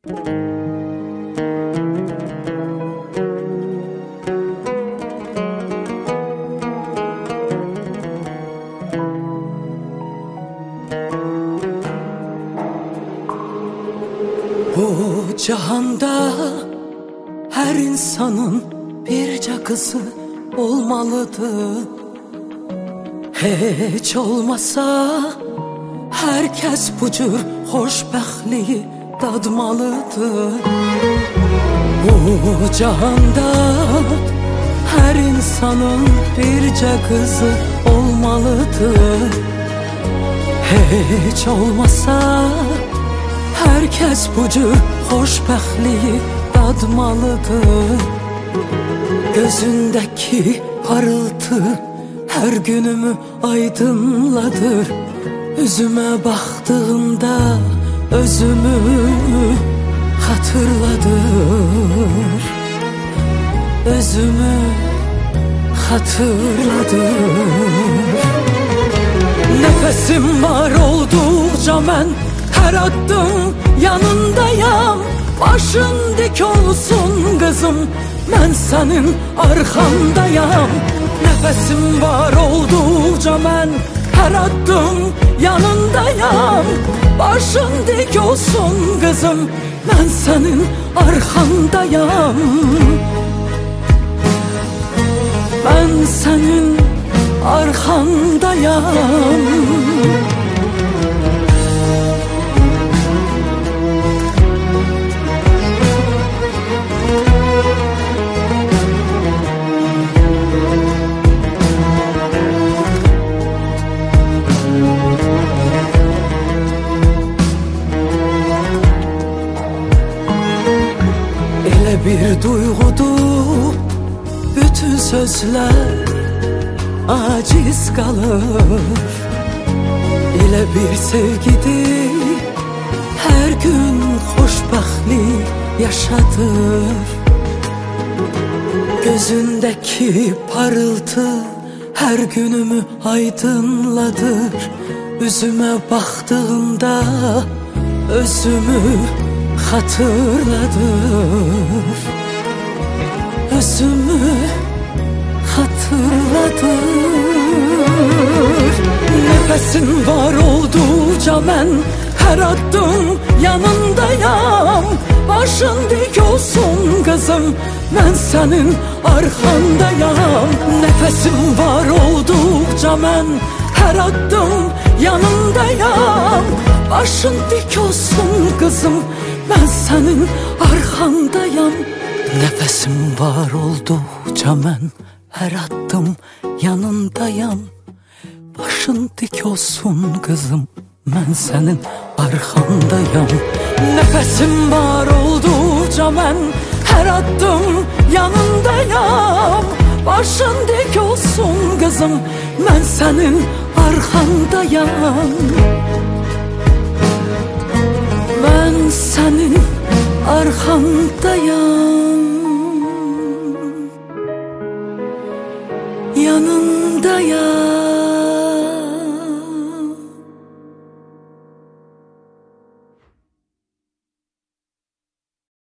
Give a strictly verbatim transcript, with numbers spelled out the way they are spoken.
Bu cihanda her insanın birce kızı olmalıdır. Hiç olmasa herkes bu cür hoşbəxtliyi dadmalıdır. Bu cihanda her insanın birce kızı olmalıdır. Hiç olmasa herkes bu cür hoşbəxtliyi dadmalıdır. Gözündeki parıltı her günümü aydınladır. Üzüme baktığımda özümü hatırladır. Özümü hatırladır. Nefesim var oldukça ben her adım yanındayam. Başın dik olsun kızım, ben senin arkandayam. Nefesim var oldukça ben her adım yanındayam. Başın dik olsun kızım, ben senin arkandayam. Ben senin arkandayam. Elə bir duyğudur bütün sözler aciz kalır. Elə bir sevgidir her gün hoşbəxtlik yaşadır. Gözündeki parıltı her günümü aydınladır. Üzüme baktığımda özümü hatırladır. Özümü hatırladır. Nefesin var oldukça ben her adım yanındayam. Başın dik olsun kızım, ben senin arkandayam. Nefesim var oldukça ben her adım yanındayam. Başın dik olsun kızım, ben senin arkandayam. Nefesim var oldukça ben her adım yanındayam. Başın dik olsun kızım, ben senin arkandayam. Nefesim var oldukça ben her adım yanındayam. Başın dik olsun kızım, ben senin arkandayam. Ben senin arkandayam. Yanındayam.